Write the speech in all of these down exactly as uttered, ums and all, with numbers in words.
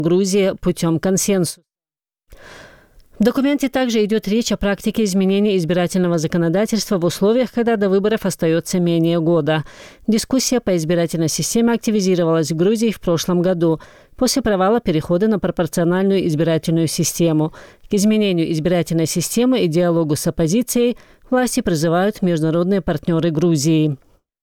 Грузии путем консенсуса. В документе также идет речь о практике изменения избирательного законодательства в условиях, когда до выборов остается менее года. Дискуссия по избирательной системе активизировалась в Грузии в прошлом году, после провала перехода на пропорциональную избирательную систему. К изменению избирательной системы и диалогу с оппозицией власти призывают международные партнеры Грузии.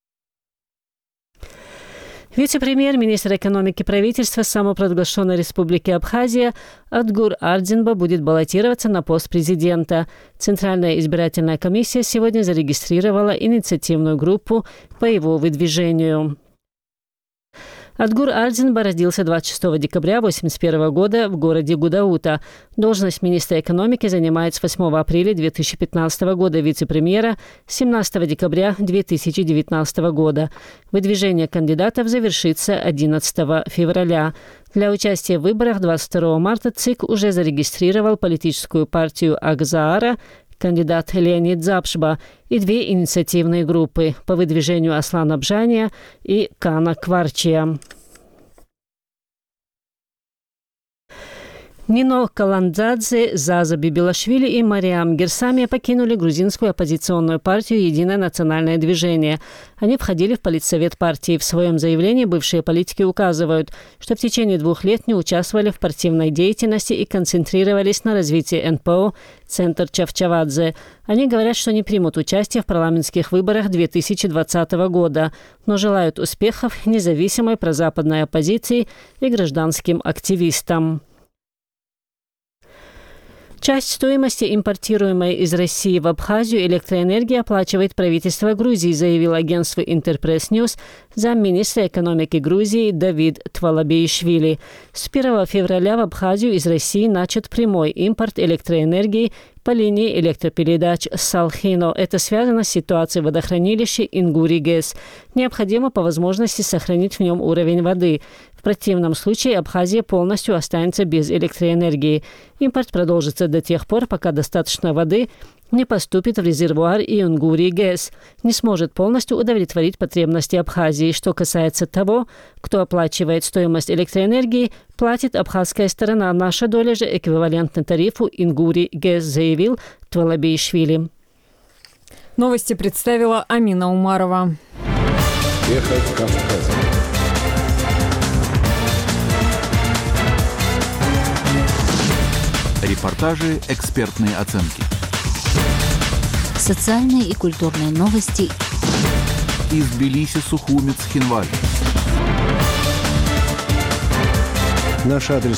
Вице-премьер-министр экономики правительства самопровозглашенной республики Абхазия Адгур Ардзинба будет баллотироваться на пост президента. Центральная избирательная комиссия сегодня зарегистрировала инициативную группу по его выдвижению. Адгур Ардзинба родился двадцать шестого декабря тысяча девятьсот восемьдесят первого года в городе Гудаута. Должность министра экономики занимает с восьмого апреля две тысячи пятнадцатого года, вице-премьера с семнадцатого декабря две тысячи девятнадцатого года. Выдвижение кандидатов завершится одиннадцатого февраля. Для участия в выборах двадцать второго марта ЦИК уже зарегистрировал политическую партию Акзаара, кандидат Леонид Запшба, и две инициативные группы по выдвижению Аслана Бжания и Кана Кварчия. Нино Каландзадзе, Заза Бибилашвили и Мариам Герсамия покинули грузинскую оппозиционную партию «Единое национальное движение». Они входили в политсовет партии. В своем заявлении бывшие политики указывают, что в течение двух лет не участвовали в партийной деятельности и концентрировались на развитии эн пэ о «Центр Чавчавадзе». Они говорят, что не примут участие в парламентских выборах две тысячи двадцатого года, но желают успехов независимой прозападной оппозиции и гражданским активистам. Часть стоимости, импортируемой из России в Абхазию, электроэнергии оплачивает правительство Грузии, заявил агентству Интерпресс Ньюс замминистра экономики Грузии Давид Твалабеишвили. С первого февраля в Абхазию из России начат прямой импорт электроэнергии по линии электропередач Салхино. Это связано с ситуацией в водохранилище Ингури-ГЭС. Необходимо по возможности сохранить в нем уровень воды. В противном случае Абхазия полностью останется без электроэнергии. Импорт продолжится до тех пор, пока достаточно воды не поступит в резервуар Ингури-ГЭС, не сможет полностью удовлетворить потребности Абхазии. Что касается того, кто оплачивает стоимость электроэнергии, платит абхазская сторона. Наша доля же эквивалентна тарифу Ингури-ГЭС, заявил Твалабеишвили. Новости представила Амина Умарова. Ехать Кавказом. Репортажи, экспертные оценки. Социальные и культурные новости. Из Тбилиси, Сухумец, Хинваль. Наш адрес